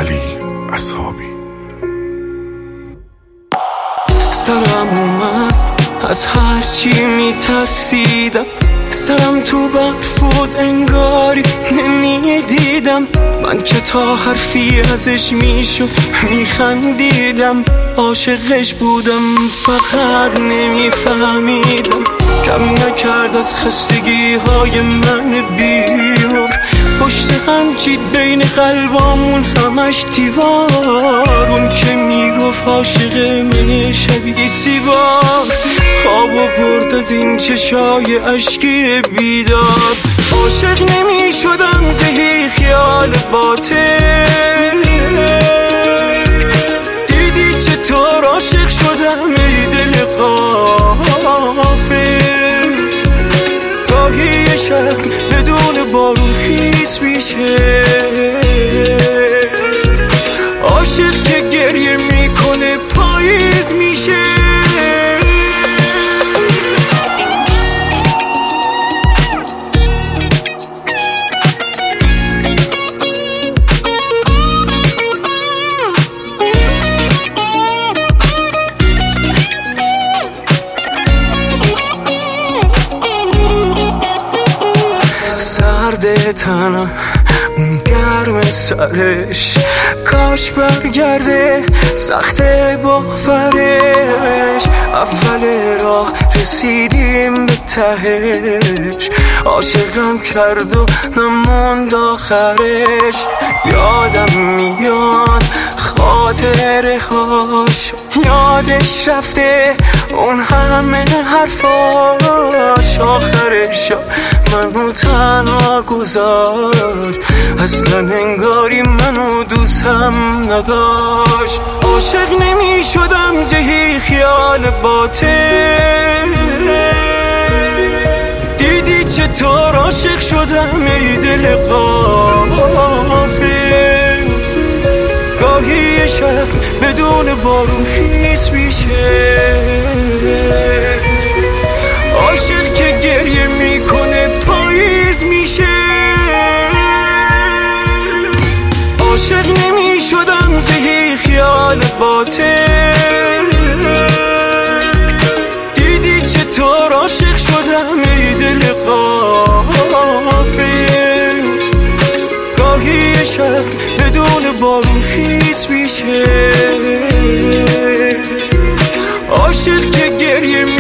علی اصحابی. سرم اومد از هرچی میترسیدم، سرم تو برف بود انگاری نمیدیدم. من که تا حرفی ازش میشد میخندیدم، عاشقش بودم فقط نمیفهمیدم. کم نکرد از خستگی های من بیمار، پشت هم چید بین قلبامون همش دیوار. اون که میگفت عاشق من شبیه سیگار، خوابو برد از این چشای اشکی بیدار. عاشق نمی شدم جهی خیال باطل، دیدی چطور عاشق شدم ای دل غافل. گاهی شب بدون بارون خیس میشه، عاشق که گریه میکنه پاییز میشه. تنم اون گرم سرش، کاش برگرده سخت باورش. اول راه رسیدیم به تهش، عاشقم کرد و نموند آخرش. یادم میاد خاطره هاش، یادش رفته اون همه حرفاش. آخرش منو تنها گذاشت، اصلا انگاری منو دوستم نداشت. عاشق نمی شدم جهی خیال باطل، دیدی چطور عاشق شدم ای دل غافل. گاهی شب بدون بارون خیس میشه، عاشق که گریه میکنه پاییز میشه. عاشق نمی شدم جهی خیال باطل، دیدی چطور عاشق شدم ای دل غافل. گاهی شب بدون بارون خیس میشه، عاشق که گریه